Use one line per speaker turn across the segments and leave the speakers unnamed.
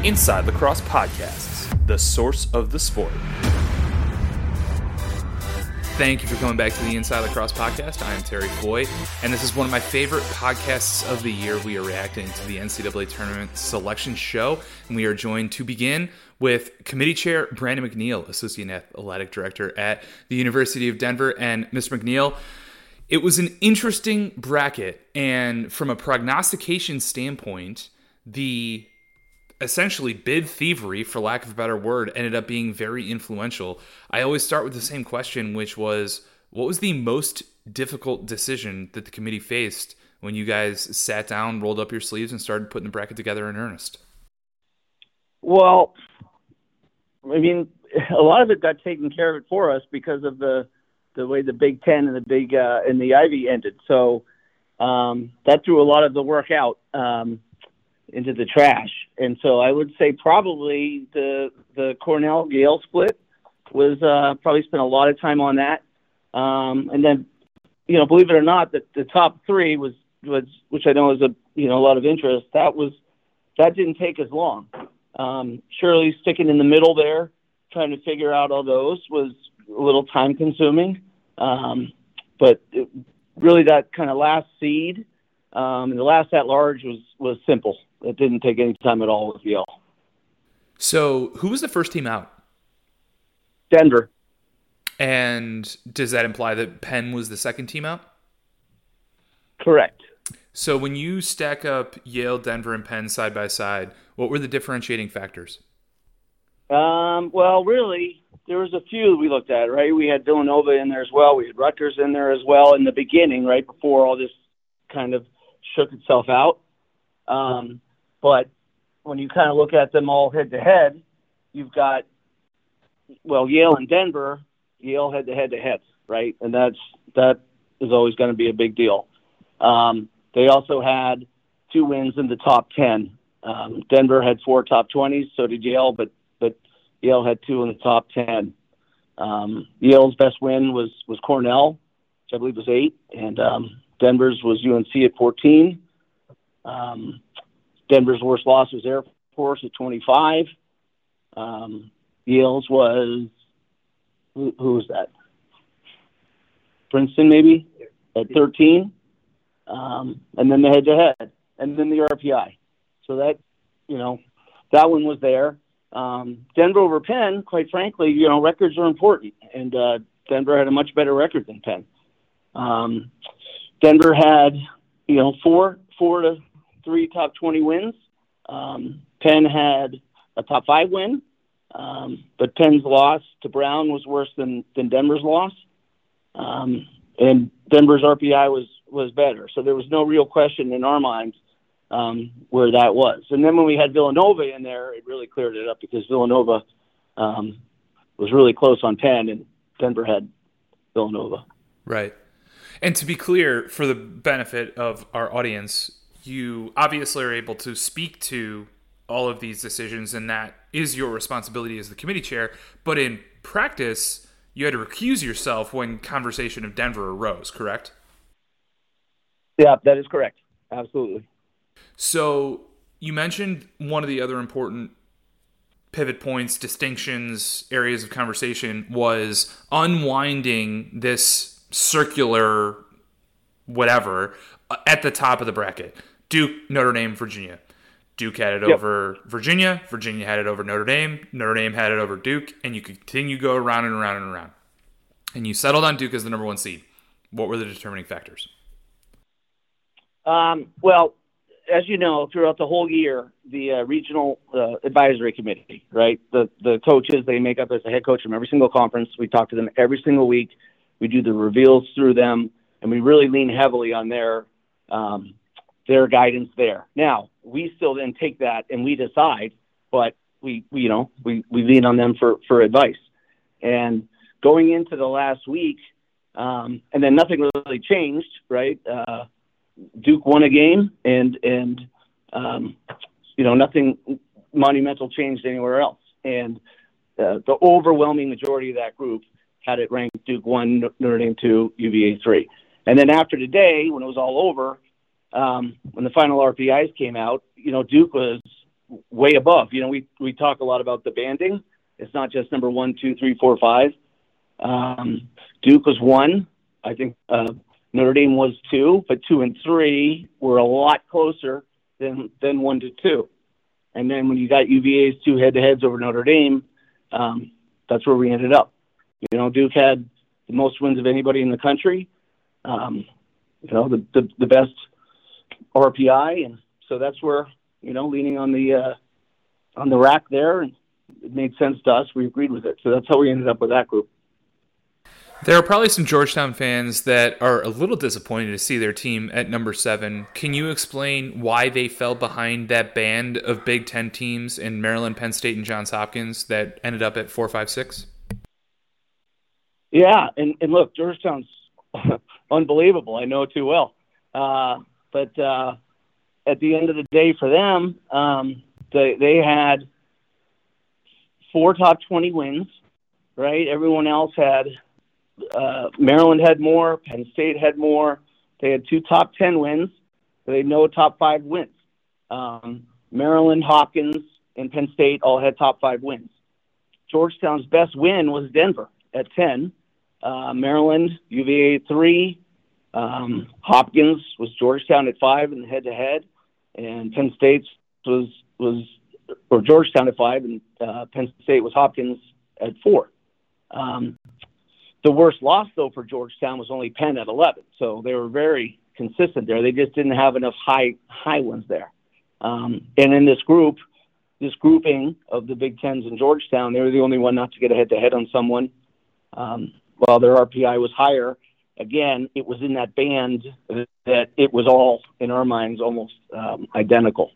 Inside Lacrosse Podcasts, the source of the sport. Thank you for coming back to the Inside Lacrosse Podcast. I am Terry Foy, and this is one of my favorite podcasts of the year. We are reacting to the NCAA Tournament Selection Show, and we are joined to begin with Committee Chair Brandon McNeil, Associate Athletic Director at the University of Denver. And Mr. McNeil, it was an interesting bracket, and from a prognostication standpoint, the essentially bid thievery, for lack of a better word, ended up being very influential. I always start with the same question, which was, what was the most difficult decision that the committee faced when you guys sat down, rolled up your sleeves, and started putting the bracket together in earnest?
Well, I mean, a lot of it got taken care of it for us because of the way the Big Ten and the Ivy ended. So that threw a lot of the work out into the trash. And so I would say probably the Cornell-Yale split was probably spent a lot of time on that. And then, believe it or not, the top three was which I know is a lot of interest. That didn't take as long. Surely sticking in the middle there, trying to figure out all those was a little time consuming. But really that kind of last seed, and the last at large was simple. It didn't take any time at all with Yale.
So who was the first team out?
Denver.
And does that imply that Penn was the second team out?
Correct.
So when you stack up Yale, Denver, and Penn side by side, what were the differentiating factors?
Well, really, there was a few we looked at, right? We had Villanova in there as well. We had Rutgers in there as well in the beginning, right before all this kind of shook itself out. But when you kind of look at them all head-to-head, you've got, Yale and Denver, Yale head-to-head, right? And that is always going to be a big deal. They also had 2 wins in the top 10. Denver had 4 top 20s, so did Yale, but Yale had 2 in the top 10. Yale's best win was Cornell, which I believe was 8, and Denver's was UNC at 14. Denver's worst loss was Air Force at 25. Yale's was who was that? Princeton maybe at 13. And then the head-to-head, and then the RPI. So that that one was there. Denver over Penn, quite frankly, records are important, and Denver had a much better record than Penn. Denver had 4 to 3 top 20 wins. Penn had a top 5 win, but Penn's loss to Brown was worse than Denver's loss, and Denver's RPI was better. So there was no real question in our minds where that was. And then when we had Villanova in there, it really cleared it up because Villanova was really close on Penn, and Denver had Villanova.
Right. And to be clear, for the benefit of our audience, you obviously are able to speak to all of these decisions, and that is your responsibility as the committee chair. But in practice, you had to recuse yourself when conversation of Denver arose, correct?
Yeah, that is correct. Absolutely.
So you mentioned one of the other important pivot points, distinctions, areas of conversation was unwinding this circular whatever at the top of the bracket. Duke, Notre Dame, Virginia. Duke had it over Virginia. Virginia had it over Notre Dame. Notre Dame had it over Duke. And you continue to go around and around and around. And you settled on Duke as the number 1 seed. What were the determining factors?
Well, as you know, throughout the whole year, the regional advisory committee, right, the coaches, they make up as the head coach from every single conference. We talk to them every single week. We do the reveals through them, and we really lean heavily on their guidance there. Now, we still then take that and we decide, but we lean on them for advice. And going into the last week, and then nothing really changed, right? Duke won a game, and nothing monumental changed anywhere else. And the overwhelming majority of that group had it ranked Duke 1, Notre Dame 2, UVA 3. And then after today, when it was all over, when the final RPIs came out, Duke was way above. We talk a lot about the banding. It's not just number 1, 2, 3, 4, 5. Duke was 1. I think Notre Dame was 2, but 2 and 3 were a lot closer than 1 to 2. And then when you got UVA's 2 head-to-heads over Notre Dame, that's where we ended up. Duke had the most wins of anybody in the country. The best RPI, and so that's where leaning on the rack there, and it made sense to us. We agreed with it, so that's how we ended up with that group.
There are probably some Georgetown fans that are a little disappointed to see their team at number 7. Can you explain why they fell behind that band of Big Ten teams in Maryland, Penn State, and Johns Hopkins that ended up at 4, 5, 6?
Yeah, and look, Georgetown's unbelievable. I know it too well. But at the end of the day for them, they had 4 top 20 wins, right? Everyone else had Maryland had more, Penn State had more. They had 2 top 10 wins. They had no top 5 wins. Maryland, Hopkins, and Penn State all had top 5 wins. Georgetown's best win was Denver at 10. Maryland, UVA at 3. Hopkins was Georgetown at 5 in the head-to-head, and Penn State was Georgetown at 5, and Penn State was Hopkins at 4. The worst loss, though, for Georgetown was only Penn at 11, so they were very consistent there. They just didn't have enough high ones there. And in this grouping of the Big Tens in Georgetown, they were the only one not to get a head-to-head on someone. While their RPI was higher, again, it was in that band that it was all, in our minds, almost identical.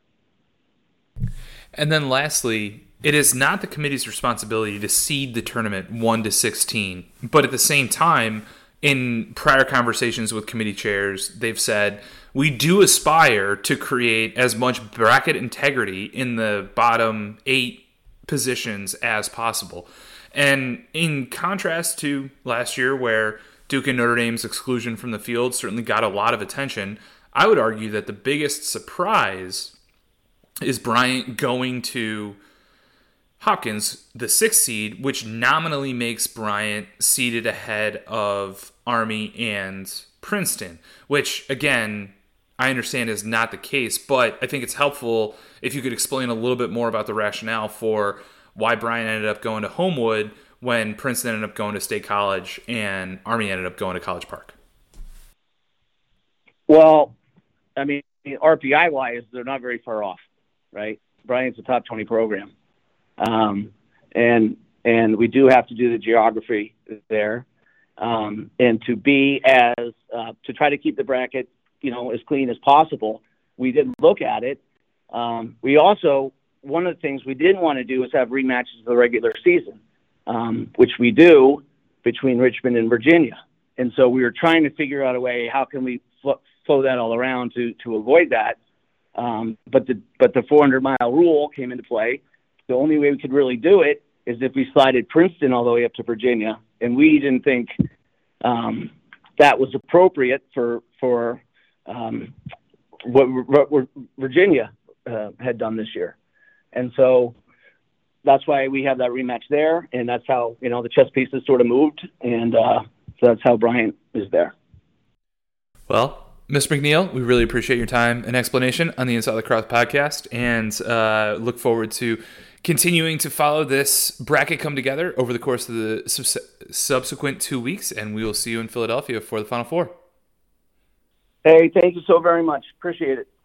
And then lastly, it is not the committee's responsibility to seed the tournament 1 to 16, but at the same time, in prior conversations with committee chairs, they've said, we do aspire to create as much bracket integrity in the bottom 8 positions as possible. And in contrast to last year, where Duke and Notre Dame's exclusion from the field certainly got a lot of attention, I would argue that the biggest surprise is Bryant going to Hopkins, the 6th seed, which nominally makes Bryant seated ahead of Army and Princeton, which, again, I understand is not the case, but I think it's helpful if you could explain a little bit more about the rationale for why Bryant ended up going to Homewood when Princeton ended up going to State College and Army ended up going to College Park.
Well, I mean, RPI-wise, they're not very far off, right? Bryant's a top 20 program. And we do have to do the geography there. And to be to try to keep the bracket, as clean as possible, we did look at it. We also, one of the things we didn't want to do is have rematches of the regular season, which we do between Richmond and Virginia. And so we were trying to figure out a way, how can we flow that all around to avoid that. But the 400-mile rule came into play. The only way we could really do it is if we slided Princeton all the way up to Virginia. And we didn't think that was appropriate for what Virginia had done this year. And so that's why we have that rematch there. And that's how, the chess pieces sort of moved. And so that's how Bryant is there.
Well, Mr. McNeil, we really appreciate your time and explanation on the Inside Lacrosse podcast, and look forward to continuing to follow this bracket come together over the course of the subsequent 2 weeks, and we will see you in Philadelphia for the Final Four.
Hey, thank you so very much. Appreciate it.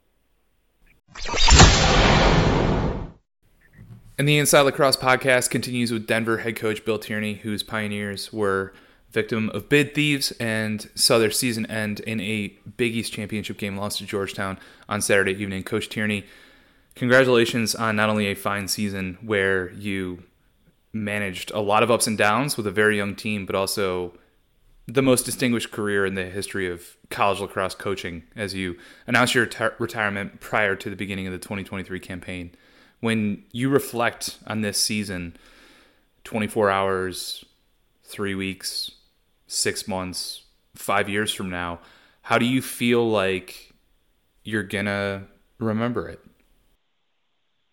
And the Inside Lacrosse podcast continues with Denver head coach Bill Tierney, whose Pioneers were victim of bid thieves and saw their season end in a Big East championship game loss to Georgetown on Saturday evening. Coach Tierney, congratulations on not only a fine season where you managed a lot of ups and downs with a very young team, but also the most distinguished career in the history of college lacrosse coaching as you announced your retirement prior to the beginning of the 2023 campaign. When you reflect on this season, 24 hours, 3 weeks, 6 months, 5 years from now, how do you feel like you're gonna remember it?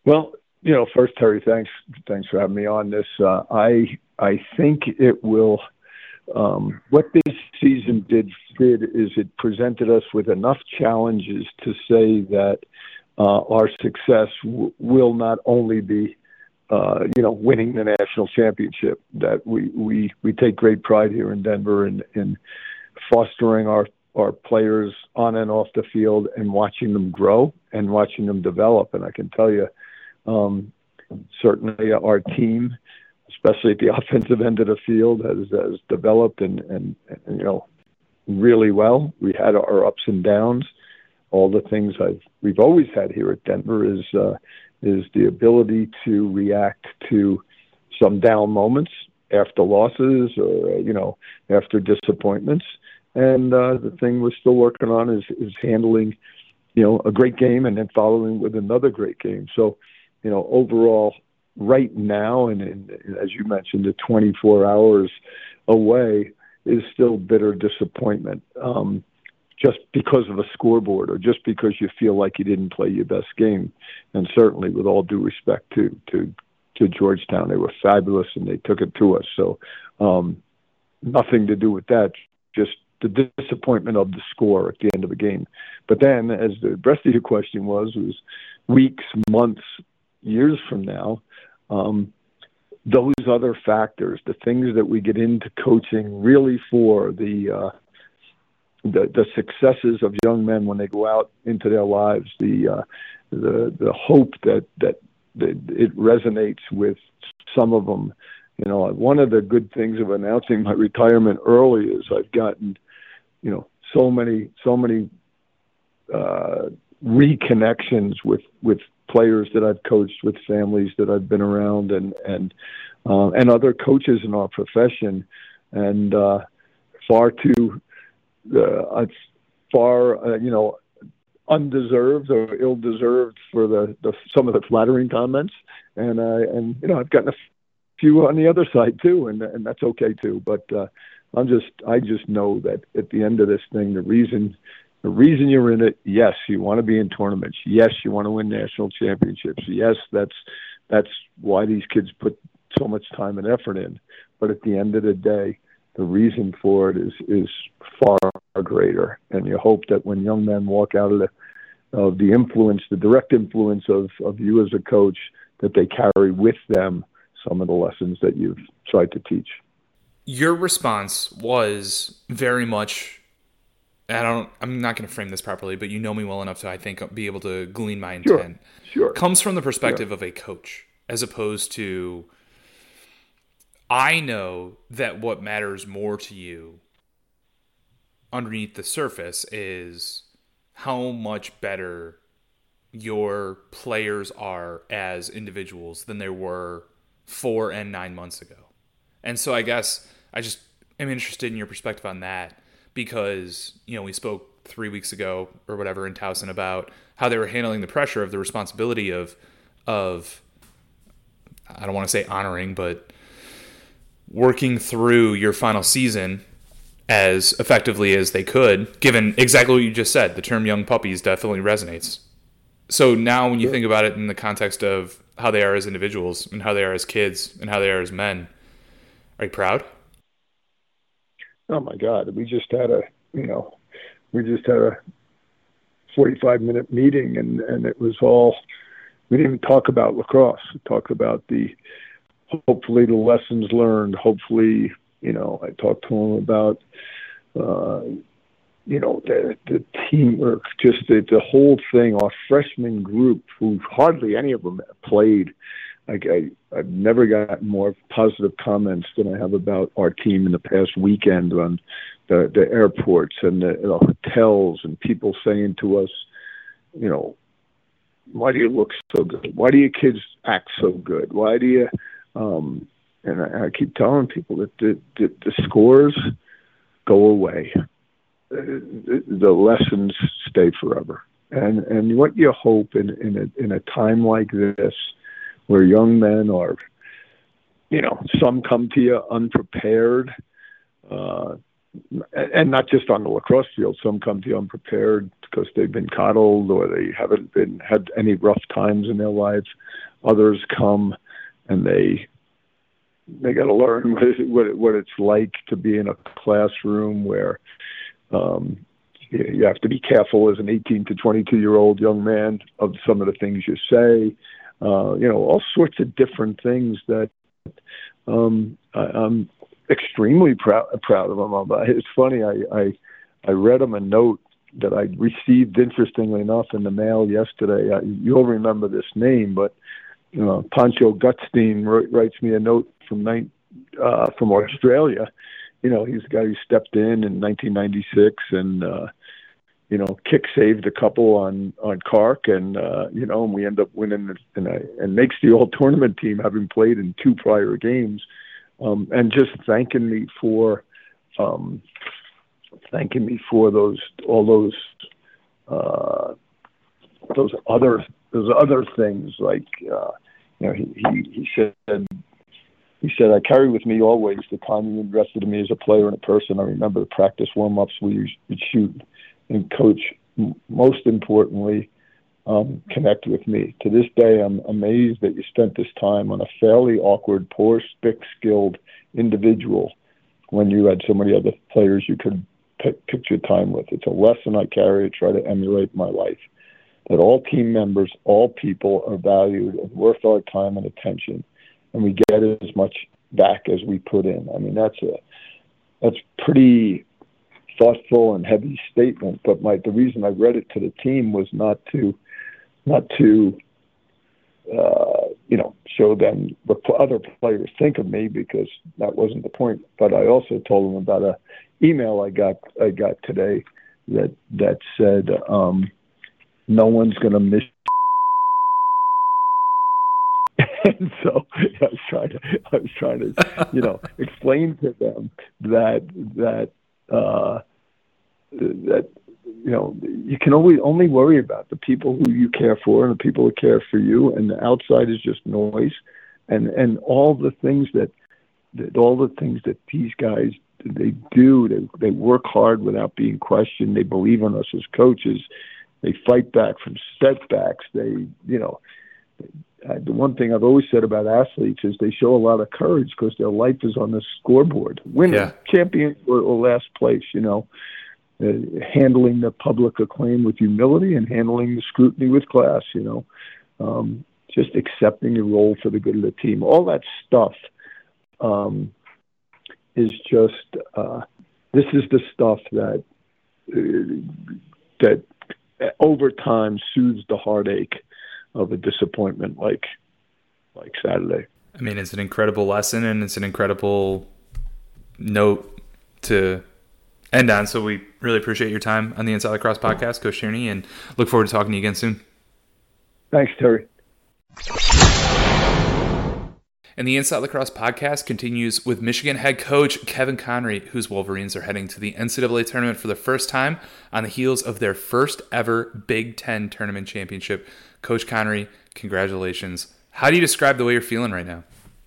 Well, first, Terry, thanks for having me on this. I think it will. What this season did is it presented us with enough challenges to say that our success will not only be, winning the national championship. That we take great pride here in Denver in fostering our players on and off the field and watching them grow and watching them develop. And I can tell you, certainly our team, especially at the offensive end of the field, has developed and really well. We had our ups and downs. All the things we've always had here at Denver is the ability to react to some down moments after losses or after disappointments. And the thing we're still working on is handling a great game and then following with another great game. So overall, right now, and as you mentioned, the 24 hours away is still bitter disappointment, just because of a scoreboard or just because you feel like you didn't play your best game. And certainly, with all due respect to Georgetown, they were fabulous and they took it to us. So nothing to do with that, just the disappointment of the score at the end of the game. But then, as the rest of your question was weeks, months, years from now, those other factors, the things that we get into coaching really for the successes of young men when they go out into their lives, the hope that it resonates with some of them. One of the good things of announcing my retirement early is I've gotten, so many reconnections with players that I've coached, with families that I've been around, and other coaches in our profession, and undeserved or ill-deserved for some of the flattering comments, and I've gotten a few on the other side too, and that's okay too. But I just know that at the end of this thing, the reason you're in it, yes, you want to be in tournaments. Yes, you want to win national championships. Yes, that's why these kids put so much time and effort in. But at the end of the day, the reason for it is far greater. And you hope that when young men walk out of the influence, the direct influence of you as a coach, that they carry with them some of the lessons that you've tried to teach.
Your response was very much, I'm not going to frame this properly, but you know me well enough to, I think, be able to glean my intent.
Sure.
Comes from the perspective of a coach, as opposed to, I know that what matters more to you underneath the surface is how much better your players are as individuals than they were 4 and 9 months ago. And so I guess I just am interested in your perspective on that, because, we spoke 3 weeks ago or whatever in Towson about how they were handling the pressure of the responsibility of I don't want to say honoring, but working through your final season as effectively as they could, given exactly what you just said. The term young puppies definitely resonates. So now when you think about it in the context of how they are as individuals and how they are as kids and how they are as men, are you proud?
Oh my God. We just had a 45-minute meeting and it was all, we didn't even talk about lacrosse. We talked about hopefully the lessons learned. Hopefully, I talked to him about, the teamwork, just the whole thing. Our freshman group, who hardly any of them played, I've never gotten more positive comments than I have about our team in the past weekend on the airports and the hotels, and people saying to us, why do you look so good? Why do your kids act so good? Why do you? And I keep telling people that the scores go away. The lessons stay forever. And what you hope in a time like this, where young men are, some come to you unprepared, and not just on the lacrosse field. Some come to you unprepared because they've been coddled or they haven't had any rough times in their lives. Others come and they got to learn what it's like to be in a classroom where you have to be careful as an 18 to 22-year-old young man of some of the things you say. All sorts of different things that I'm extremely proud of him. It's funny. I read him a note that I received, interestingly enough, in the mail yesterday. You'll remember this name, but Pancho Gutstein writes me a note from Australia. He's the guy who stepped in 1996 and kick saved a couple on Cork, and and we end up winning and makes the all tournament team, having played in 2 prior games. And just thanking me for those other things, like he said I carry with me always the time you invested in me as a player and a person. I remember the practice warm-ups we would shoot, and coach, most importantly, connect with me. To this day, I'm amazed that you spent this time on a fairly awkward, poor, skilled individual when you had so many other players you could pick your time with. It's a lesson I carry to try to emulate in my life, that all team members, all people are valued and worth our time and attention, and we get as much back as we put in. I mean, that's pretty thoughtful and heavy statement, but the reason I read it to the team was not to show them what other players think of me, because that wasn't the point. But I also told them about a email I got today that said, no one's going to miss. And so I was trying to explain to them that you can only worry about the people who you care for and the people who care for you, and the outside is just noise. And all the things that these guys, they do, they work hard without being questioned. They believe in us as coaches. They fight back from setbacks. The one thing I've always said about athletes is they show a lot of courage because their life is on the scoreboard. Winning, champion, or last place, handling the public acclaim with humility and handling the scrutiny with class, just accepting your role for the good of the team. All that stuff is just, this is the stuff that over time soothes the heartache of a disappointment like Saturday.
I mean, it's an incredible lesson, and it's an incredible note to end on. So we really appreciate your time on the Inside Lacrosse podcast, Coach Tierney, and look forward to talking to you again soon.
Thanks, Terry.
And the Inside Lacrosse podcast continues with Michigan head coach Kevin Connery, whose Wolverines are heading to the NCAA tournament for the first time on the heels of their first ever Big Ten tournament championship. Coach Connery, congratulations. How do you describe the way you're feeling right now?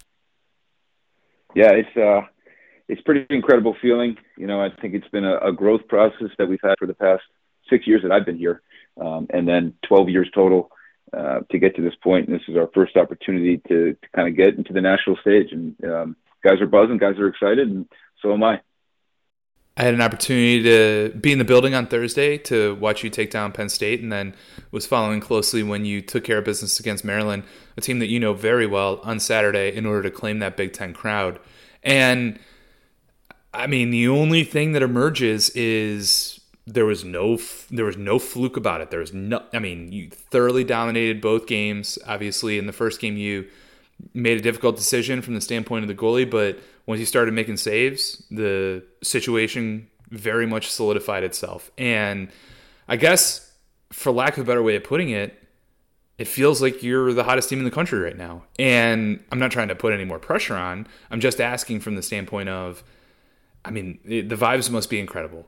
Yeah, it's pretty incredible feeling. I think it's been a growth process that we've had for the past 6 years that I've been here, and then 12 years total to get to this point. And this is our first opportunity to kind of get into the national stage. And guys are buzzing, guys are excited, and so am I.
I had an opportunity to be in the building on Thursday to watch you take down Penn State, and then was following closely when you took care of business against Maryland, a team that you know very well, on Saturday in order to claim that Big Ten crowd. And I mean, the only thing that emerges is there was no fluke about it. You thoroughly dominated both games. Obviously, in the first game, you made a difficult decision from the standpoint of the goalie, but once you started making saves, the situation very much solidified itself. And I guess, for lack of a better way of putting it, it feels like you're the hottest team in the country right now. And I'm not trying to put any more pressure on. I'm just asking from the standpoint of, the vibes must be incredible.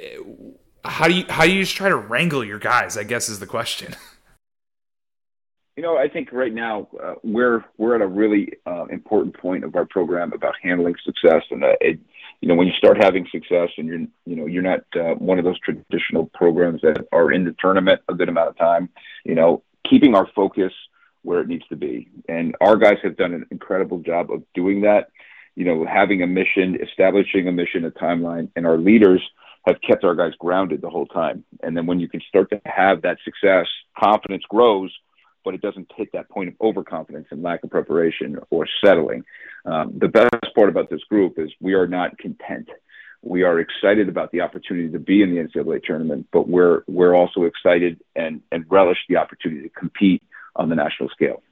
How do you just try to wrangle your guys, I guess, is the question.
I think right now we're at a really important point of our program about handling success, and when you start having success, and you're not one of those traditional programs that are in the tournament a good amount of time. Keeping our focus where it needs to be, and our guys have done an incredible job of doing that. Having a mission, establishing a mission, a timeline, and our leaders have kept our guys grounded the whole time. And then when you can start to have that success, confidence grows, but it doesn't hit that point of overconfidence and lack of preparation or settling. The best part about this group is we are not content. We are excited about the opportunity to be in the NCAA tournament, but we're also excited and relish the opportunity to compete on the national scale.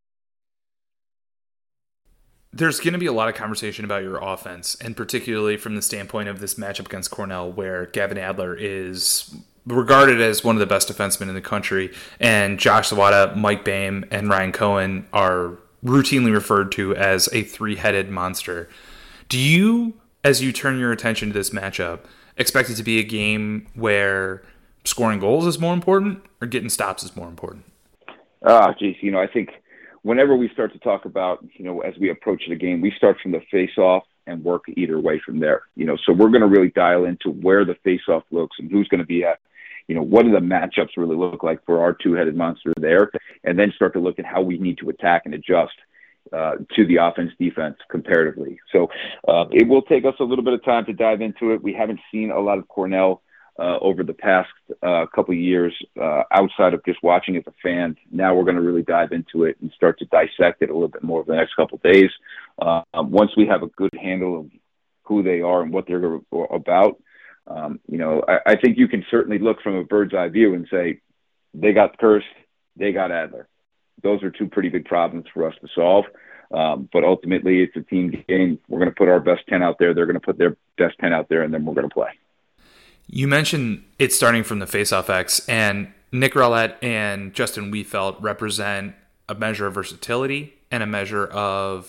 There's going to be a lot of conversation about your offense, and particularly from the standpoint of this matchup against Cornell, where Gavin Adler is regarded as one of the best defensemen in the country, and Josh Zawada, Mike Boehm, and Ryan Cohen are routinely referred to as a three-headed monster. Do you, as you turn your attention to this matchup, expect it to be a game where scoring goals is more important or getting stops is more important?
I think whenever we start to talk about, as we approach the game, we start from the face-off and work either way from there. So we're going to really dial into where the face-off looks and who's going to be at, what do the matchups really look like for our two-headed monster there, and then start to look at how we need to attack and adjust to the offense-defense comparatively. So it will take us a little bit of time to dive into it. We haven't seen a lot of Cornell over the past couple of years outside of just watching as a fan. Now we're going to really dive into it and start to dissect it a little bit more over the next couple of days. Once we have a good handle of who they are and what they're about, I think you can certainly look from a bird's eye view and say, they got Kirst, they got Adler. Those are two pretty big problems for us to solve. But ultimately, it's a team game. We're going to put our best 10 out there. They're going to put their best 10 out there, and then we're going to play.
You mentioned it's starting from the face-off X, and Nick Rowlett and Justin Wiefeld represent a measure of versatility and a measure of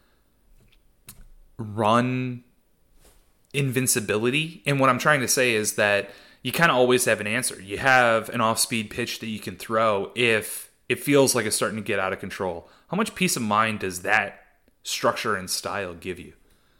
run invincibility. And what I'm trying to say is that you kind of always have an answer. You have an off-speed pitch that you can throw if it feels like it's starting to get out of control. How much peace of mind does that structure and style give you?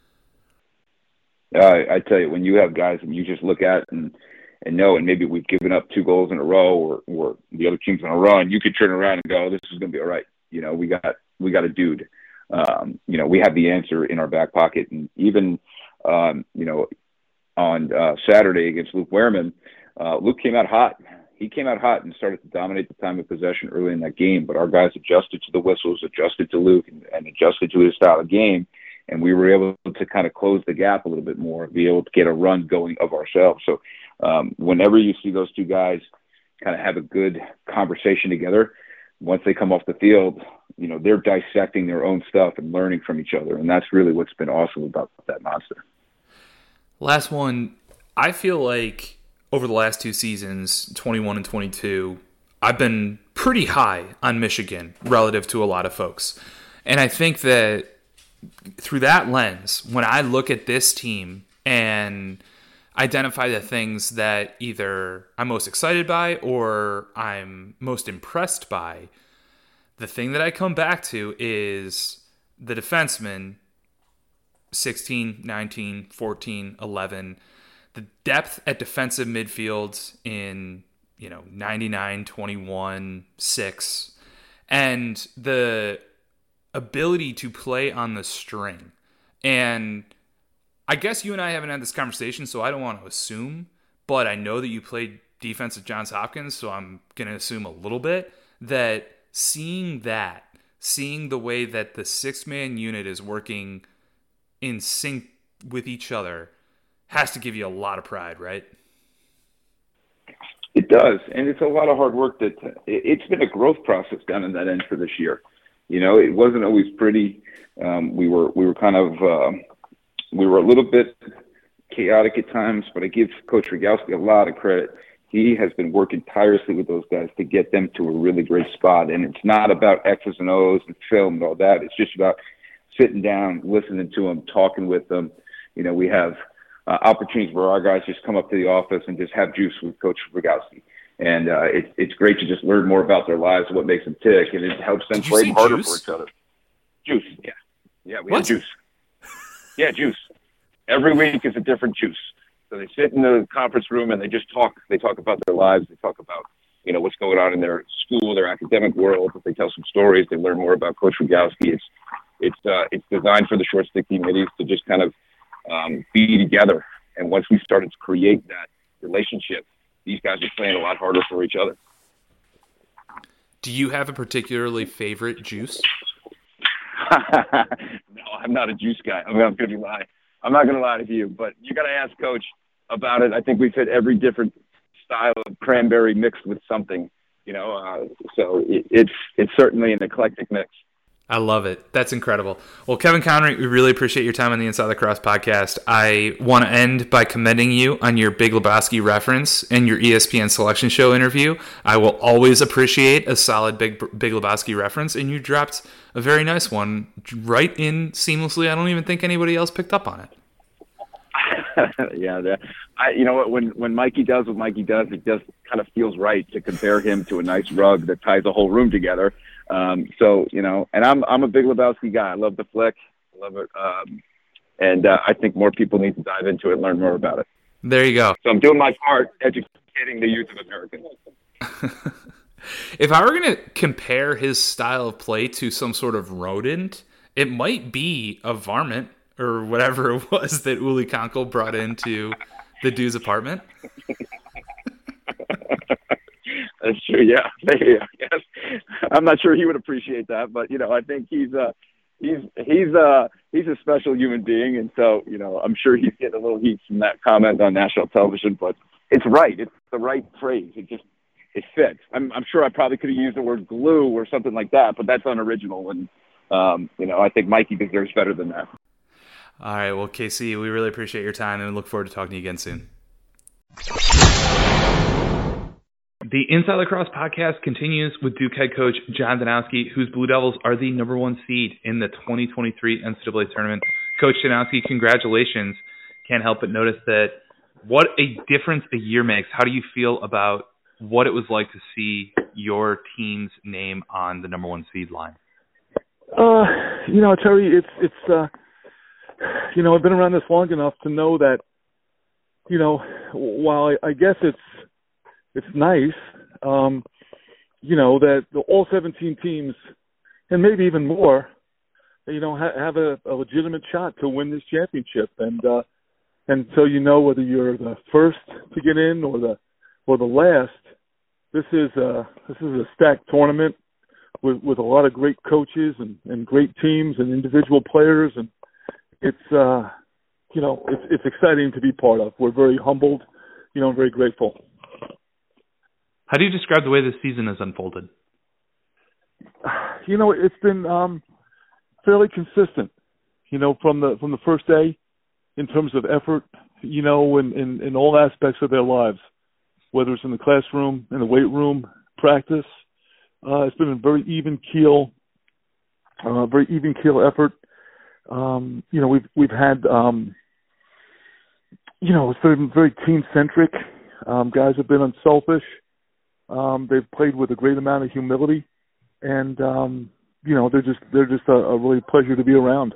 I tell you, when you have guys and you just look at and know, and maybe we've given up 2 goals in a row or the other team's on a run, you could turn around and go, this is going to be all right. We got a dude. We have the answer in our back pocket. And even, on Saturday against Luke Wehrman, Luke came out hot. He came out hot and started to dominate the time of possession early in that game. But our guys adjusted to the whistles, adjusted to Luke, and adjusted to his style of game. And we were able to kind of close the gap a little bit more, be able to get a run going of ourselves. So whenever you see those two guys kind of have a good conversation together, once they come off the field, they're dissecting their own stuff and learning from each other. And that's really what's been awesome about that monster.
Last one, I feel like over the last 2 seasons, 21 and 22, I've been pretty high on Michigan relative to a lot of folks. And I think that through that lens, when I look at this team and identify the things that either I'm most excited by or I'm most impressed by, the thing that I come back to is the defensemen, 16, 19, 14, 11, the depth at defensive midfield in, 99, 21, 6, and the ability to play on the string. And I guess you and I haven't had this conversation, so I don't want to assume, but I know that you played defense at Johns Hopkins, so I'm going to assume a little bit that seeing the way that the 6-man unit is working in sync with each other has to give you a lot of pride, right?
It does, and it's a lot of hard work. It's been a growth process down in that end for this year. It wasn't always pretty. We were kind of we were a little bit chaotic at times, but I give Coach Rogowski a lot of credit. He has been working tirelessly with those guys to get them to a really great spot. And it's not about X's and O's and film and all that. It's just about sitting down, listening to them, talking with them. We have opportunities where our guys just come up to the office and just have juice with Coach Rogowski. And it's great to just learn more about their lives and what makes them tick, and it helps them play harder for each other. Juice, yeah. Yeah, we have juice. Yeah, juice. Every week is a different juice. So they sit in the conference room and they just talk. They talk about their lives. They talk about, what's going on in their school, their academic world. They tell some stories. They learn more about Coach Rogowski. It's designed for the short stick committees to just kind of be together. And once we started to create that relationship, these guys are playing a lot harder for each other.
Do you have a particularly favorite juice?
No, I'm not a juice guy. I'm going to lie. I'm not going to lie to you, but you got to ask Coach about it. I think we've hit every different style of cranberry mixed with something, so it's certainly an eclectic mix.
I love it. That's incredible. Well, Kevin Connery, we really appreciate your time on the Inside Lacrosse podcast. I want to end by commending you on your Big Lebowski reference and your ESPN Selection Show interview. I will always appreciate a solid Big Lebowski reference, and you dropped a very nice one right in seamlessly. I don't even think anybody else picked up on it.
Yeah, you know what? When Mikey does what Mikey does, it just kind of feels right to compare him to a nice rug that ties the whole room together. So, and I'm a Big Lebowski guy. I love the flick. I love it. And I think more people need to dive into it and learn more about it.
There you go.
So I'm doing my part educating the youth of America.
If I were going to compare his style of play to some sort of rodent, it might be a varmint or whatever it was that Uli Konkel brought into the dude's apartment.
That's true. Yeah. Yes. I'm not sure he would appreciate that, but I think he's a special human being, and so I'm sure he's getting a little heat from that comment on national television. But it's right. It's the right phrase. It fits. I'm sure I probably could have used the word glue or something like that, but that's unoriginal, and I think Mikey deserves better than that.
All right. Well, KC, we really appreciate your time, and we look forward to talking to you again soon. The Inside Lacrosse podcast continues with Duke head coach John Danowski, whose Blue Devils are the number one seed in the 2023 NCAA tournament. Coach Danowski, congratulations. Can't help but notice that what a difference a year makes. How do you feel about what it was like to see your team's name on the number one seed line?
Terry, it's I've been around this long enough to know that, while I guess it's nice, that all 17 teams, and maybe even more, have a legitimate shot to win this championship. And so, whether you're the first to get in or the last, this is a stacked tournament with a lot of great coaches and great teams and individual players. And it's exciting to be part of. We're very humbled, and very grateful.
How do you describe the way this season has unfolded?
It's been fairly consistent, from the first day in terms of effort, in all aspects of their lives, whether it's in the classroom, in the weight room, practice. It's been a very even keel effort. We've had, it's been very team-centric. Guys have been unselfish. They've played with a great amount of humility, and they're just a really pleasure to be around.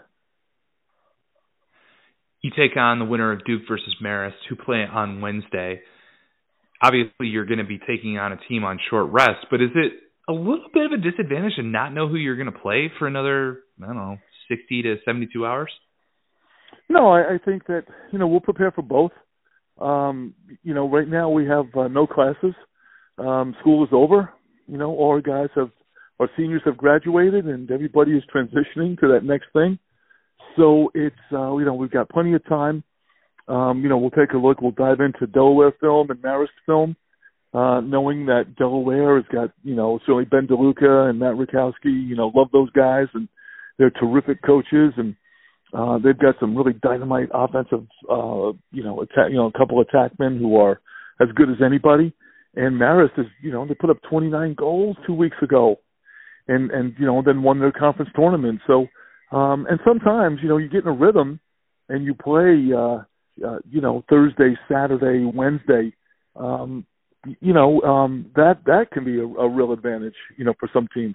You take on the winner of Duke versus Marist, who play on Wednesday. Obviously, you're going to be taking on a team on short rest, but is it a little bit of a disadvantage to not know who you're going to play for another, 60 to 72 hours?
No, I think that we'll prepare for both. Right now we have no classes. School is over. All our seniors have graduated, and everybody is transitioning to that next thing. So it's, we've got plenty of time. We'll take a look. We'll dive into Delaware film and Marist film, knowing that Delaware has got, certainly Ben DeLuca and Matt Rukowski, love those guys, and they're terrific coaches, and they've got some really dynamite offensive, a couple of attackmen who are as good as anybody. And Marist is, they put up 29 goals 2 weeks ago and then won their conference tournament. So, and sometimes, you get in a rhythm and you play, Thursday, Saturday, Wednesday, that can be a real advantage, for some teams.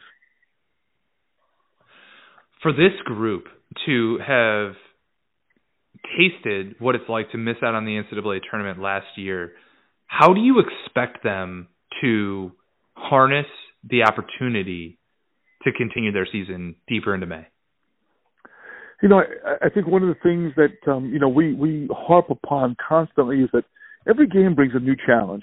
For this group to have tasted what it's like to miss out on the NCAA tournament last year, how do you expect them to harness the opportunity to continue their season deeper into May?
I think one of the things that, we harp upon constantly is that every game brings a new challenge.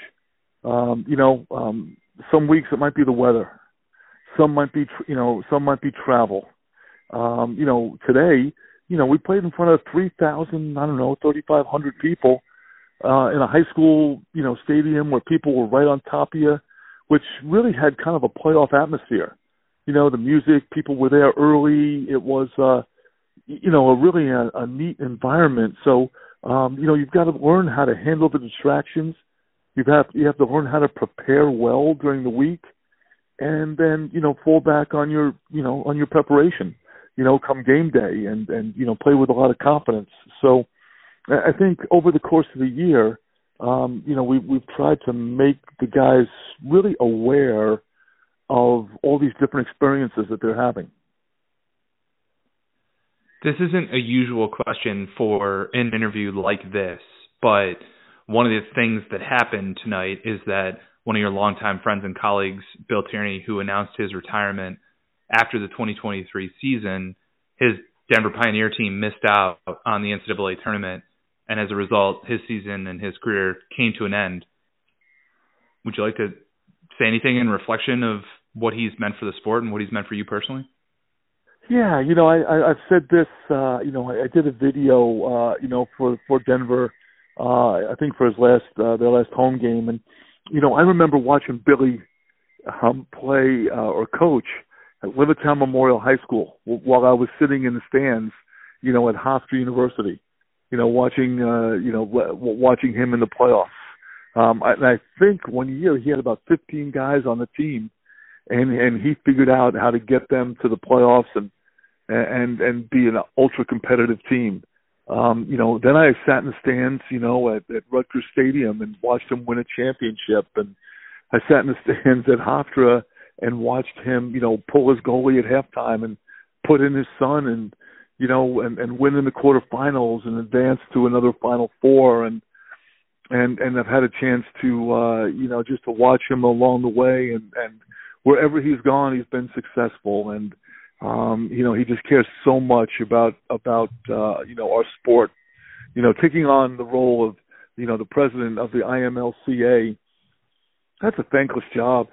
Some weeks it might be the weather. Some might be travel. Today, we played in front of 3,000, 3,500 people in a high school, stadium where people were right on top of you, which really had kind of a playoff atmosphere. The music, people were there early. It was, really a neat environment. So, you've got to learn how to handle the distractions. You have to learn how to prepare well during the week, and then fall back on your preparation. Come game day and play with a lot of confidence. So, I think over the course of the year, we've tried to make the guys really aware of all these different experiences that they're having.
This isn't a usual question for an interview like this, but one of the things that happened tonight is that one of your longtime friends and colleagues, Bill Tierney, who announced his retirement after the 2023 season, his Denver Pioneer team missed out on the NCAA tournament, and as a result, his season and his career came to an end. Would you like to say anything in reflection of what he's meant for the sport and what he's meant for you personally?
Yeah, I've said this, I did a video, for Denver, I think for their last home game. And, I remember watching Billy play or coach at Levittown Memorial High School while I was sitting in the stands, at Hofstra University, watching him in the playoffs. And I think one year he had about 15 guys on the team, and he figured out how to get them to the playoffs and be an ultra competitive team. Then I sat in the stands, at Rutgers Stadium and watched him win a championship. And I sat in the stands at Hofstra and watched him, pull his goalie at halftime and put in his son and win in the quarterfinals and advance to another Final Four. And I've had a chance to, just to watch him along the way, and wherever he's gone, he's been successful. And, he just cares so much about our sport, taking on the role of, the president of the IMLCA. That's a thankless job,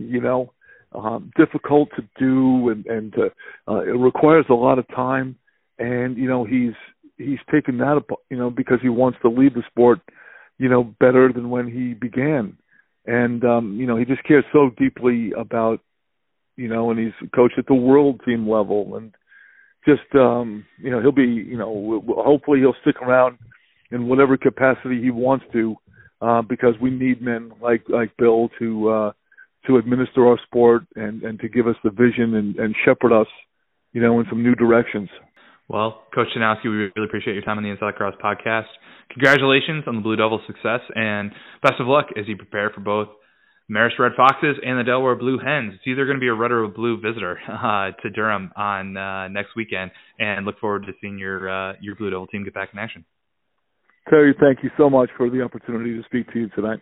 difficult to do, and it requires a lot of time. And, he's taken that up, because he wants to lead the sport, better than when he began. And, he just cares so deeply about, and he's coached at the world team level, and just, he'll be, hopefully he'll stick around in whatever capacity he wants to, because we need men like Bill to administer our sport and to give us the vision and shepherd us, in some new directions.
Well, Coach Danowski, we really appreciate your time on the Inside Lacrosse podcast. Congratulations on the Blue Devils' success, and best of luck as you prepare for both Marist Red Foxes and the Delaware Blue Hens. It's either going to be a red or a blue visitor to Durham on next weekend, and look forward to seeing your Blue Devil team get back in action.
Terry, thank you so much for the opportunity to speak to you tonight.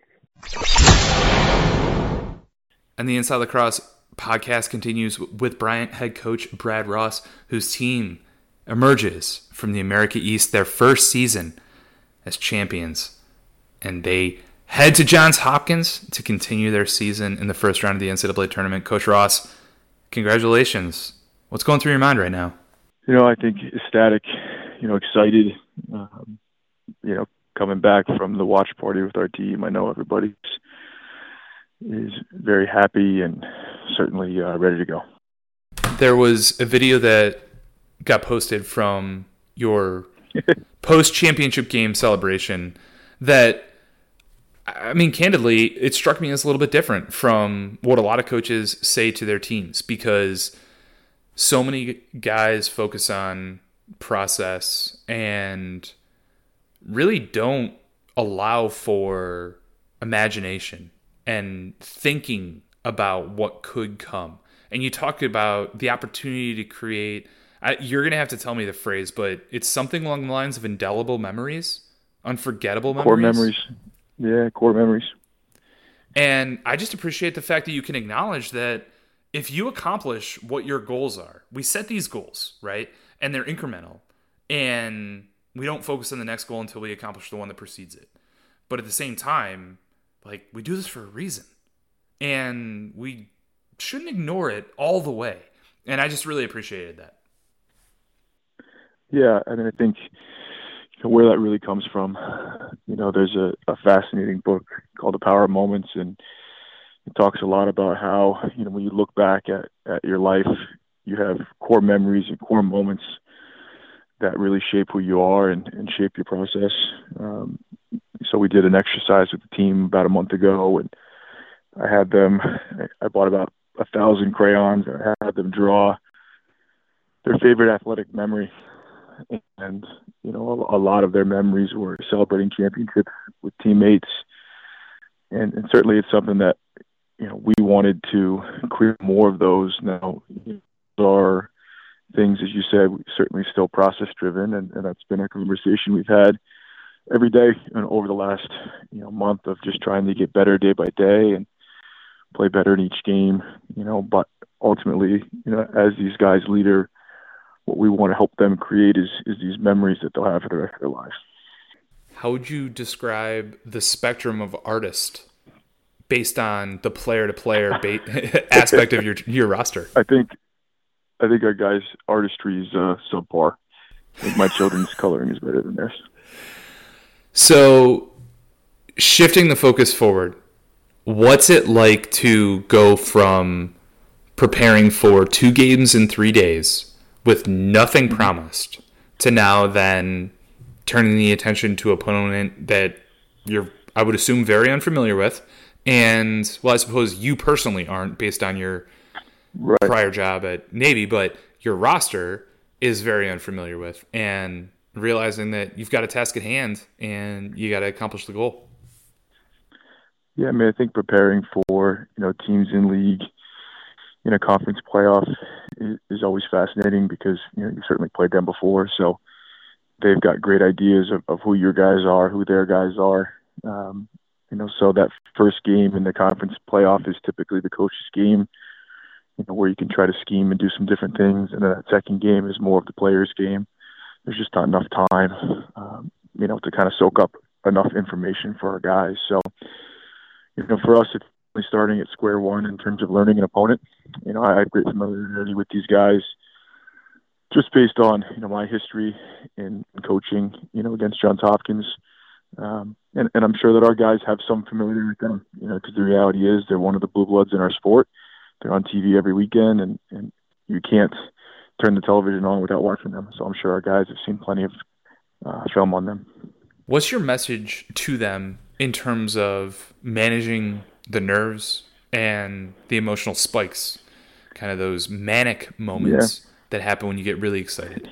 And the Inside Lacrosse podcast continues with Bryant head coach Brad Ross, whose team emerges from the America East their first season as champions, and they head to Johns Hopkins to continue their season in the first round of the NCAA tournament. Coach Ross, congratulations. What's going through your mind right now?
I think ecstatic, excited, coming back from the watch party with our team. I know everybody is very happy and certainly ready to go.
There was a video that got posted from your post-championship game celebration that, candidly, it struck me as a little bit different from what a lot of coaches say to their teams, because so many guys focus on process and really don't allow for imagination and thinking about what could come. And you talked about the opportunity to create, you're going to have to tell me the phrase, but it's something along the lines of indelible memories, unforgettable memories.
Core memories. Yeah, core memories.
And I just appreciate the fact that you can acknowledge that if you accomplish what your goals are, we set these goals, right? And they're incremental. And we don't focus on the next goal until we accomplish the one that precedes it. But at the same time, like, we do this for a reason. And we shouldn't ignore it all the way. And I just really appreciated that.
Yeah, I mean, I think where that really comes from, there's a fascinating book called The Power of Moments, and it talks a lot about how, when you look back at your life, you have core memories and core moments that really shape who you are and shape your process. So we did an exercise with the team about a month ago, and I bought about 1,000 crayons, and I had them draw their favorite athletic memory. And, a lot of their memories were celebrating championships with teammates. And certainly it's something that, we wanted to create more of those. Now, are things, as you said, certainly still process driven. And that's been a conversation we've had every day and over the last, month of just trying to get better day by day and play better in each game, but ultimately, as these guys leader, what we want to help them create is these memories that they'll have for the rest of their lives.
How would you describe the spectrum of artist based on the player-to-player aspect of your roster?
I think our guys' artistry is subpar. I think my children's coloring is better than theirs.
So, shifting the focus forward, what's it like to go from preparing for 2 games in 3 days with nothing promised to now then turning the attention to an opponent that you're, I would assume, very unfamiliar with? And, well, I suppose you personally aren't based on your prior job at Navy, but your roster is very unfamiliar with, and realizing that you've got a task at hand and you got to accomplish the goal.
Yeah, I mean, I think preparing for, teams in league in a conference playoff is always fascinating because, you've certainly played them before. So they've got great ideas of who your guys are, who their guys are. So that first game in the conference playoff is typically the coach's game, where you can try to scheme and do some different things. And then that second game is more of the player's game. There's just not enough time, to kind of soak up enough information for our guys. So, for us, it's really starting at square one in terms of learning an opponent. I have great familiarity with these guys just based on, my history in coaching, against Johns Hopkins. And I'm sure that our guys have some familiarity with them, because the reality is they're one of the blue bloods in our sport. They're on TV every weekend, and you can't turn the television on without watching them. So I'm sure our guys have seen plenty of film on them.
What's your message to them in terms of managing the nerves and the emotional spikes, kind of those manic moments that happen when you get really excited?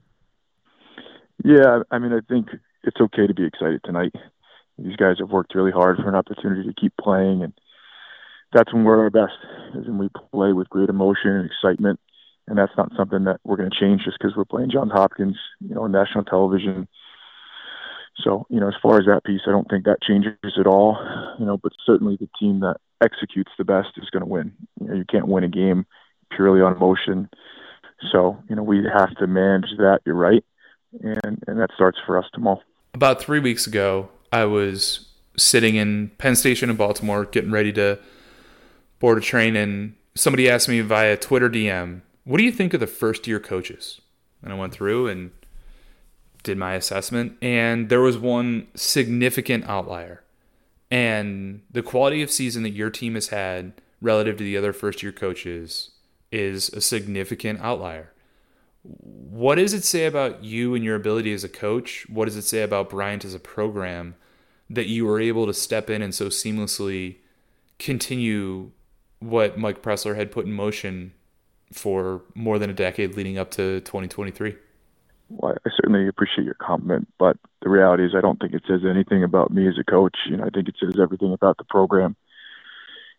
Yeah. I mean, I think it's okay to be excited tonight. These guys have worked really hard for an opportunity to keep playing, and that's when we're our best, is when we play with great emotion and excitement. And that's not something that we're going to change just because we're playing Johns Hopkins, on national television. So, as far as that piece, I don't think that changes at all, but certainly the team that executes the best is going to win. You can't win a game purely on emotion. So, we have to manage that. You're right. And that starts for us tomorrow.
About 3 weeks ago, I was sitting in Penn Station in Baltimore, getting ready to board a train, and somebody asked me via Twitter DM, "What do you think of the first-year coaches?" And I went through and did my assessment, and there was one significant outlier. And the quality of season that your team has had relative to the other first-year coaches is a significant outlier. What does it say about you and your ability as a coach? What does it say about Bryant as a program that you were able to step in and so seamlessly continue what Mike Pressler had put in motion for more than a decade leading up to 2023?
Well, I certainly appreciate your compliment, but the reality is I don't think it says anything about me as a coach. I think it says everything about the program.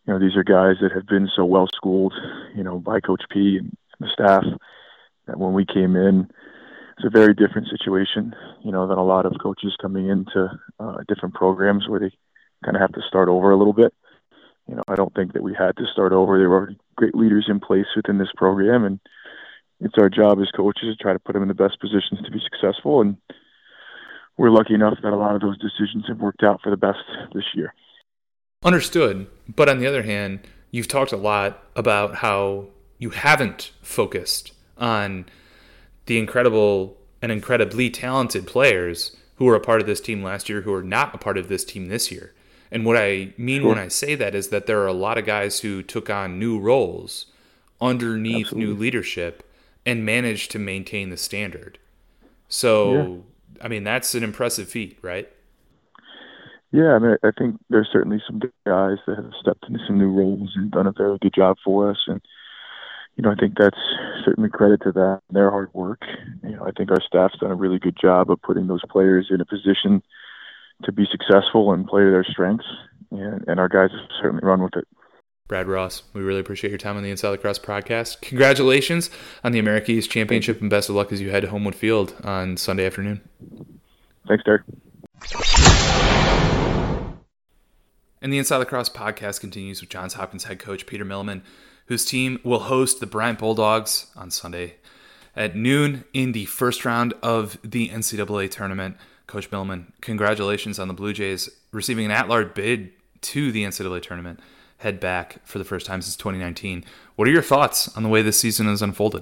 these are guys that have been so well schooled, by Coach P and the staff, that when we came in, it's a very different situation, than a lot of coaches coming into different programs where they kind of have to start over a little bit. I don't think that we had to start over. There were great leaders in place within this program, and it's our job as coaches to try to put them in the best positions to be successful. And we're lucky enough that a lot of those decisions have worked out for the best this year.
Understood. But on the other hand, you've talked a lot about how you haven't focused on the incredible and incredibly talented players who were a part of this team last year who are not a part of this team this year. And what I mean when I say that is that there are a lot of guys who took on new roles underneath new leadership and managed to maintain the standard. So, I mean, that's an impressive feat, right?
Yeah, I think there's certainly some good guys that have stepped into some new roles and done a very good job for us. And, I think that's certainly credit to that, their hard work. I think our staff's done a really good job of putting those players in a position to be successful and play to their strengths. And our guys have certainly run with it.
Brad Ross, we really appreciate your time on the Inside Lacrosse podcast. Congratulations on the America East Championship and best of luck as you head to Homewood Field on Sunday afternoon.
Thanks, Derek.
And the Inside Lacrosse podcast continues with Johns Hopkins head coach Peter Milliman, whose team will host the Bryant Bulldogs on Sunday at noon in the first round of the NCAA tournament. Coach Milliman, congratulations on the Blue Jays receiving an at-large bid to the NCAA tournament. Head back for the first time since 2019. What are your thoughts on the way this season has unfolded?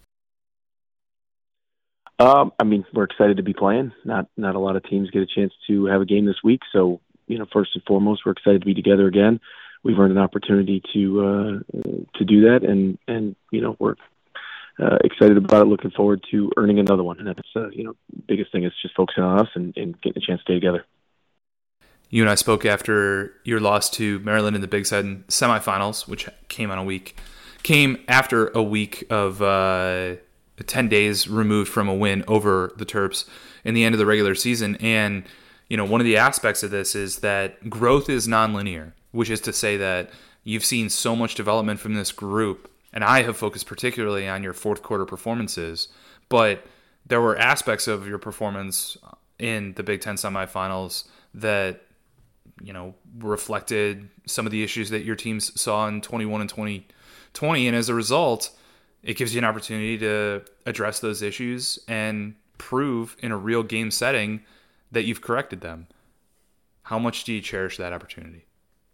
We're excited to be playing. Not a lot of teams get a chance to have a game this week, so first and foremost, we're excited to be together again. We've earned an opportunity to do that, and we're excited about it. Looking forward to earning another one, and that's biggest thing is just focusing on us and getting a chance to stay together.
You and I spoke after your loss to Maryland in the Big Ten semifinals, which came after a week of 10 days removed from a win over the Terps in the end of the regular season. And one of the aspects of this is that growth is nonlinear, which is to say that you've seen so much development from this group, and I have focused particularly on your fourth quarter performances, but there were aspects of your performance in the Big Ten semifinals that reflected some of the issues that your teams saw in 21 and 2020, and as a result, it gives you an opportunity to address those issues and prove in a real game setting that you've corrected them. How much do you cherish that opportunity?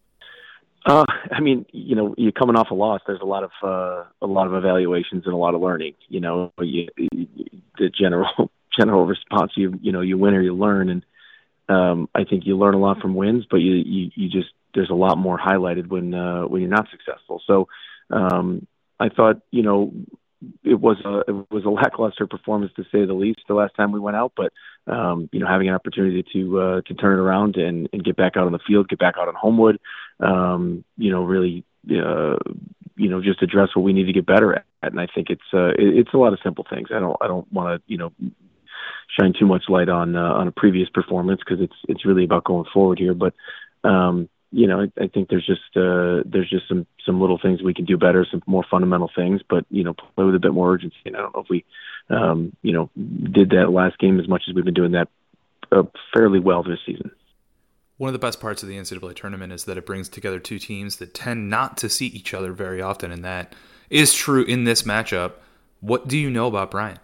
You're coming off a loss. There's a lot of evaluations and a lot of learning. The general response, you win or you learn, and I think you learn a lot from wins, but you just there's a lot more highlighted when you're not successful. So I thought it was a lackluster performance to say the least the last time we went out, but having an opportunity to turn it around and get back out on the field, get back out on Homewood, really just address what we need to get better at. And I think it's a lot of simple things. I don't want to shine too much light on a previous performance because it's really about going forward here. But I think there's just some little things we can do better, some more fundamental things, but play with a bit more urgency. And I don't know if we did that last game as much as we've been doing that fairly well this season.
One of the best parts of the NCAA tournament is that it brings together two teams that tend not to see each other very often, and that is true in this matchup. What do you know about Bryant?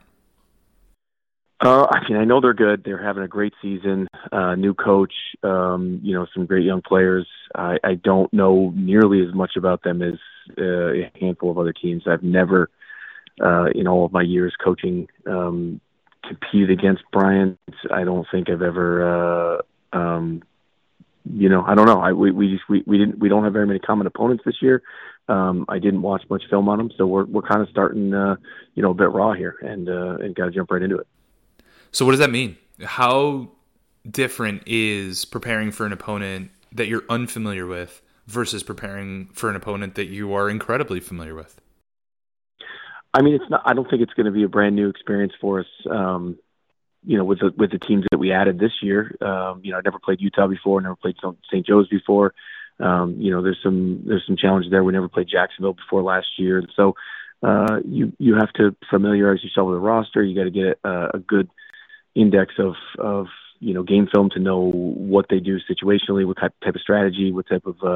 I know they're good. They're having a great season. New coach, some great young players. I don't know nearly as much about them as a handful of other teams. I've never, in all of my years coaching, competed against Bryant. I don't think I've ever, I don't know. We don't have very many common opponents this year. I didn't watch much film on them, so we're kind of starting, a bit raw here, and got to jump right into it.
So what does that mean? How different is preparing for an opponent that you're unfamiliar with versus preparing for an opponent that you are incredibly familiar with?
It's not. I don't think it's going to be a brand new experience for us. With the teams that we added this year. I've never played Utah before, never played St. Joe's before. There's some challenges there. We never played Jacksonville before last year. So you have to familiarize yourself with the roster. You got to get a good index of game film to know what they do situationally, what type of strategy, what type of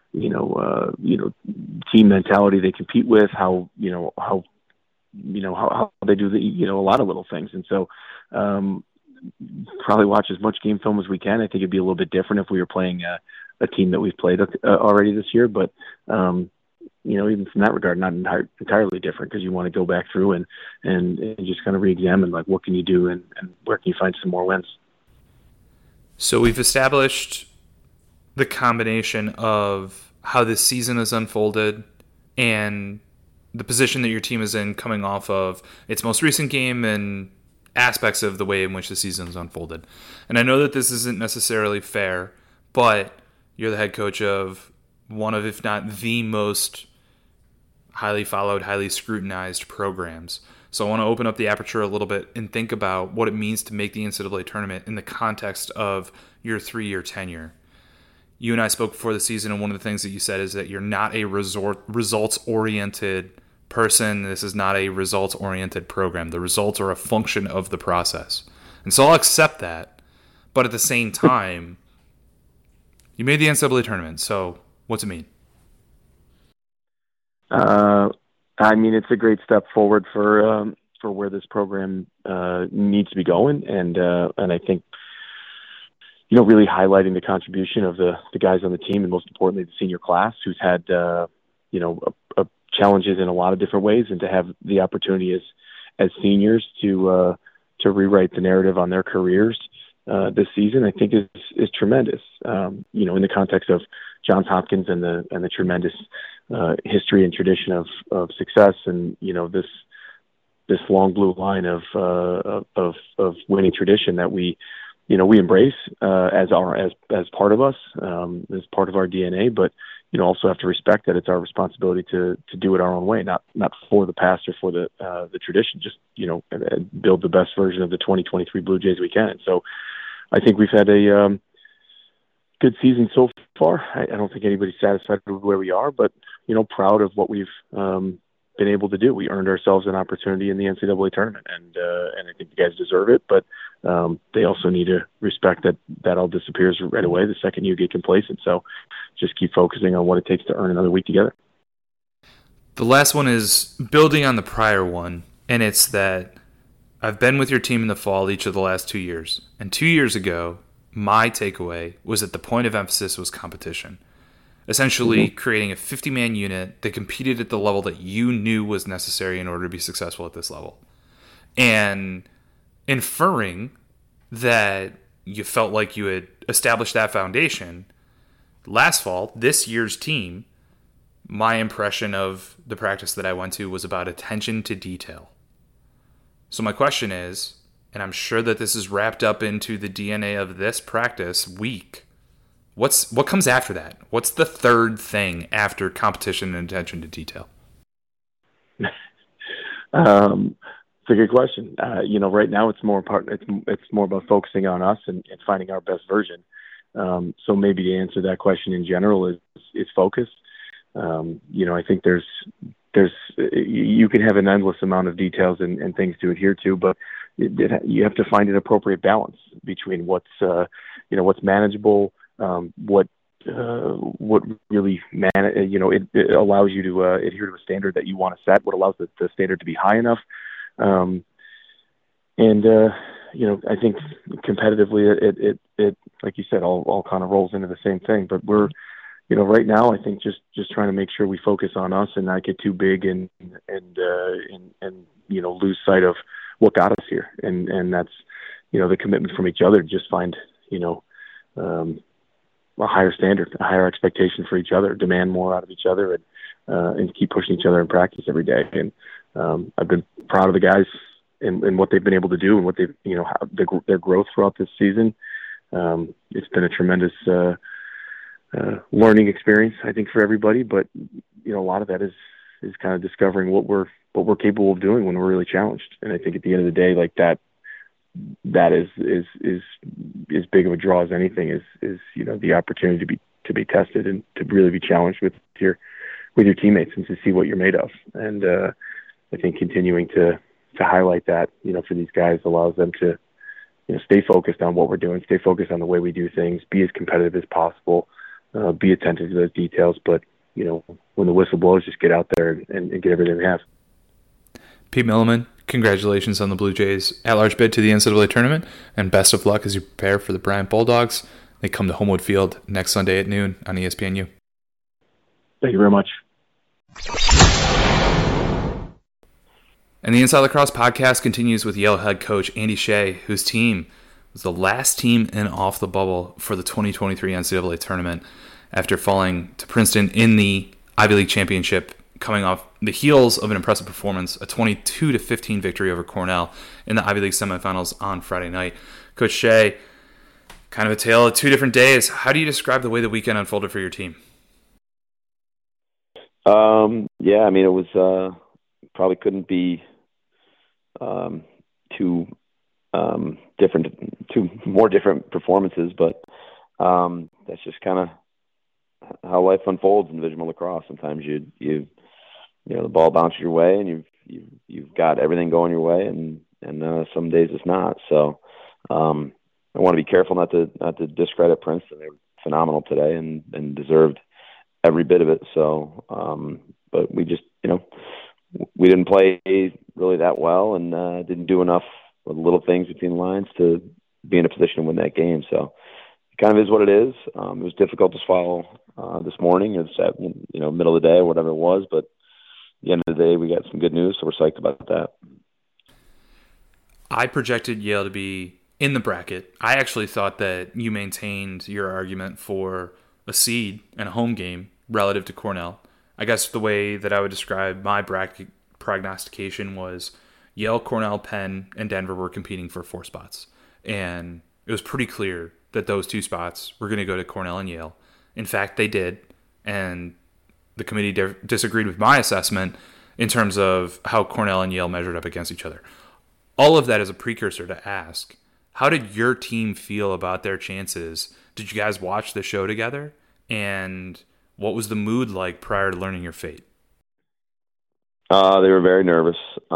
team mentality they compete with, how they do a lot of little things. And so probably watch as much game film as we can. I think it'd be a little bit different if we were playing a team that we've played already this year, but even from that regard, not entirely different, because you want to go back through and just kind of re-examine, like, what can you do and where can you find some more wins.
So we've established the combination of how this season has unfolded and the position that your team is in coming off of its most recent game and aspects of the way in which the season has unfolded. And I know that this isn't necessarily fair, but you're the head coach of one of, if not the most highly followed, highly scrutinized programs. So I want to open up the aperture a little bit and think about what it means to make the NCAA tournament in the context of your 3-year tenure. You and I spoke before the season, and one of the things that you said is that you're not a results-oriented person. This is not a results-oriented program. The results are a function of the process. And so I'll accept that. But at the same time, you made the NCAA tournament, so what's it mean?
It's a great step forward for where this program needs to be going, and I think really highlighting the contribution of the guys on the team, and most importantly the senior class, who's had challenges in a lot of different ways, and to have the opportunity as seniors to rewrite the narrative on their careers this season, I think is tremendous. In the context of Johns Hopkins and the tremendous history and tradition of success, and this long blue line of winning tradition that we embrace as part of us, as part of our DNA, but also have to respect that it's our responsibility to do it our own way, not for the past or for the tradition, just build the best version of the 2023 Blue Jays we can. And so I think we've had a good season so far. I don't think anybody's satisfied with where we are, but proud of what we've been able to do. We earned ourselves an opportunity in the NCAA tournament, and I think you guys deserve it, but they also need to respect that all disappears right away the second you get complacent. So just keep focusing on what it takes to earn another week together.
The last one is building on the prior one, and it's that I've been with your team in the fall each of the last 2 years, and 2 years ago, my takeaway was that the point of emphasis was competition. Essentially creating a 50-man unit that competed at the level that you knew was necessary in order to be successful at this level. And inferring that you felt like you had established that foundation, last fall, this year's team, my impression of the practice that I went to was about attention to detail. So my question is, and I'm sure that this is wrapped up into the DNA of this practice week, what comes after that? What's the third thing after competition and attention to detail?
It's a good question. Right now it's more about focusing on us and finding our best version. So maybe to answer that question in general is focus. I think there's you can have an endless amount of details and things to adhere to, but you have to find an appropriate balance between what's manageable, what really it allows you to adhere to a standard that you want to set, what allows the standard to be high enough. I think competitively it like you said, all kind of rolls into the same thing, but we're, right now, I think just trying to make sure we focus on us and not get too big and lose sight of what got us here. And that's, the commitment from each other to just find, a higher standard, a higher expectation for each other, demand more out of each other, and keep pushing each other in practice every day. And I've been proud of the guys and what they've been able to do and what they've, their growth throughout this season. It's been a tremendous learning experience, I think, for everybody. But a lot of that is kind of discovering what we're capable of doing when we're really challenged. And I think at the end of the day, like that is as big of a draw as anything is the opportunity
be tested and to really be challenged with your teammates and to see what you're made of. And I think continuing to highlight that, for these guys allows them to, stay focused on what we're doing, stay focused on the way we do things, be as competitive as possible, be attentive to those details. But, when the whistle blows, just get out there and get everything we have.
Pete Milliman, congratulations on the Blue Jays at-large bid to the NCAA tournament, and best of luck as you prepare for the Bryant Bulldogs. They come to Homewood Field next Sunday at noon on ESPNU.
Thank you very much.
And the Inside Lacrosse podcast continues with Yale head coach Andy Shea, whose team was the last team in off the bubble for the 2023 NCAA tournament after falling to Princeton in the Ivy League championship, coming off the heels of an impressive performance, a 22-15 victory over Cornell in the Ivy League semifinals on Friday night. Coach Shea, kind of a tale of two different days. How do you describe the way the weekend unfolded for your team?
It was probably couldn't be two more different performances, but that's just kind of how life unfolds in divisional lacrosse. Sometimes you the ball bounces your way and you've got everything going your way, and some days it's not. So I want to be careful not to discredit Princeton. They were phenomenal today and deserved every bit of it. So, but we just we didn't play really that well and didn't do enough with little things between the lines to be in a position to win that game. So it kind of is what it is. It was difficult to swallow this morning. It's at middle of the day or whatever it was, but at the end of the day, we got some good news, so we're psyched about that.
I projected Yale to be in the bracket. I actually thought that you maintained your argument for a seed and a home game relative to Cornell. I guess the way that I would describe my bracket prognostication was Yale, Cornell, Penn, and Denver were competing for 4 spots. And it was pretty clear that those 2 spots were going to go to Cornell and Yale. In fact, they did. And the committee disagreed with my assessment in terms of how Cornell and Yale measured up against each other. All of that is a precursor to ask, how did your team feel about their chances? Did you guys watch the show together? And what was the mood like prior to learning your fate?
They were very nervous.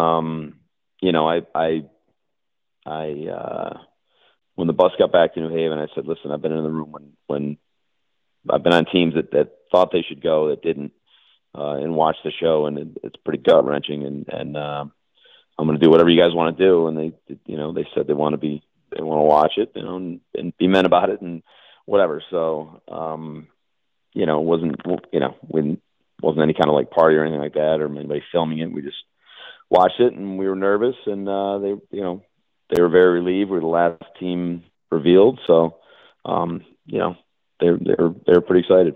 When the bus got back to New Haven, I said, listen, I've been in the room when I've been on teams that thought they should go, that didn't, and watched the show, and it's pretty gut wrenching. And I'm going to do whatever you guys want to do. And they said they want to watch it, and be men about it and whatever. So, wasn't any kind of like party or anything like that, or anybody filming it. We just watched it, and we were nervous, and they were very relieved. We were the last team revealed, so they were pretty excited.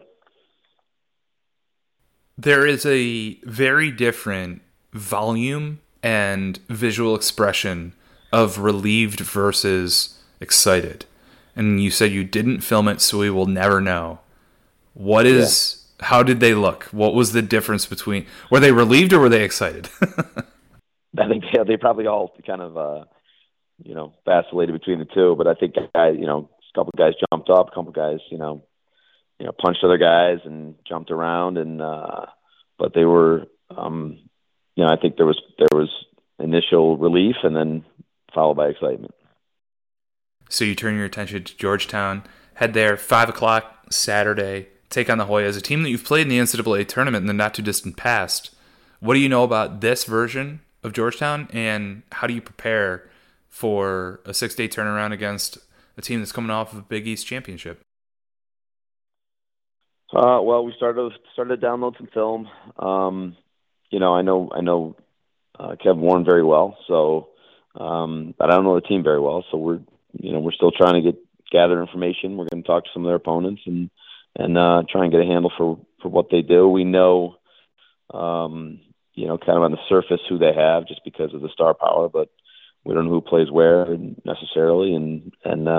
There is a very different volume and visual expression of relieved versus excited. And you said you didn't film it, so we will never know. How did they look? What was the difference between, were they relieved or were they excited?
I think they probably all kind of, vacillated between the two, but I think a couple of guys jumped up, a couple of guys, punched other guys and jumped around, and but they were, I think there was initial relief and then followed by excitement.
So you turn your attention to Georgetown, head there 5:00 Saturday, take on the Hoyas, a team that you've played in the NCAA tournament in the not too distant past. What do you know about this version of Georgetown, and how do you prepare for a 6-day turnaround against a team that's coming off of a Big East championship?
Well, we started to download some film. I know Kev Warren very well, so but I don't know the team very well. So we're still trying to gather information. We're going to talk to some of their opponents and try and get a handle for what they do. We know, kind of on the surface who they have just because of the star power, but we don't know who plays where necessarily and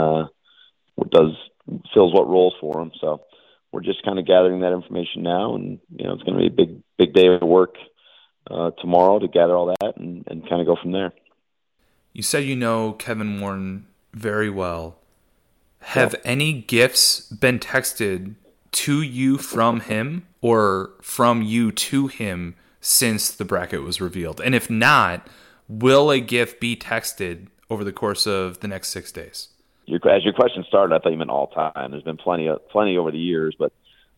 fills what roles for them. So we're just kind of gathering that information now, and it's going to be a big day of work tomorrow to gather all that and kind of go from there.
You said you know Kevin Warren very well. Have any gifts been texted to you from him or from you to him since the bracket was revealed? And if not, will a gift be texted over the course of the next 6 days?
As your question started, I thought you meant all time. There's been plenty over the years, but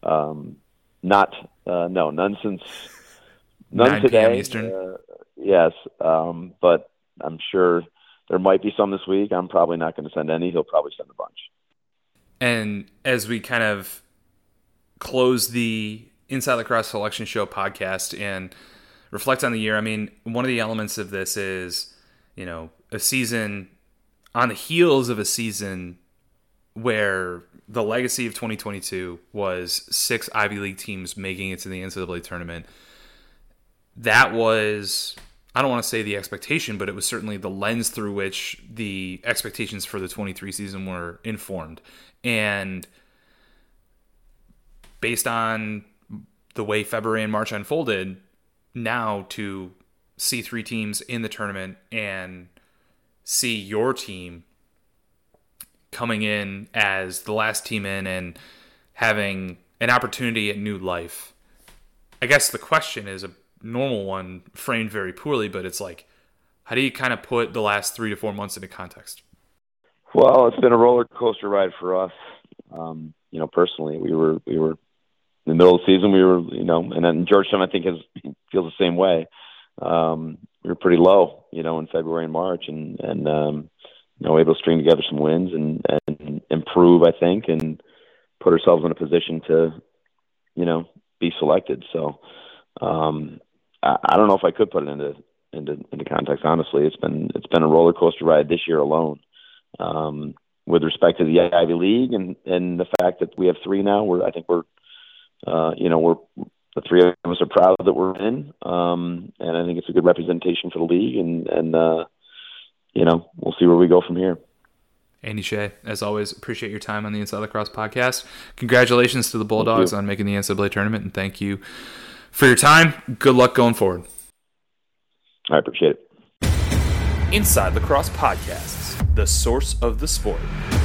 none since
9
today.
p.m. Eastern.
Yes, but I'm sure there might be some this week. I'm probably not going to send any. He'll probably send a bunch.
And as we kind of close the Inside Lacrosse Selection Show podcast and reflect on the year, I mean, one of the elements of this is, a season on the heels of a season where the legacy of 2022 was 6 Ivy League teams making it to the NCAA tournament. That was, I don't want to say the expectation, but it was certainly the lens through which the expectations for the 23 season were informed. And based on the way February and March unfolded, now to see 3 teams in the tournament and see your team coming in as the last team in and having an opportunity at New Life. I guess the question is a normal one, framed very poorly, but it's like, how do you kind of put the last 3 to 4 months into context?
Well, it's been a roller coaster ride for us. Personally, we were in the middle of the season. We were, and then Georgetown, I think, feels the same way. We were pretty low, in February and March, and able to string together some wins and improve, I think, and put ourselves in a position to, be selected. So I don't know if I could put it into context. Honestly, it's been a roller coaster ride this year alone. With respect to the Ivy League and the fact that we have 3 now, the 3 of us are proud that we're in, and I think it's a good representation for the league, and we'll see where we go from here.
Andy Shea, as always, appreciate your time on the Inside Lacrosse podcast. Congratulations to the Bulldogs on making the NCAA tournament, and thank you for your time. Good luck going forward.
I appreciate it.
Inside Lacrosse Podcasts, the source of the sport.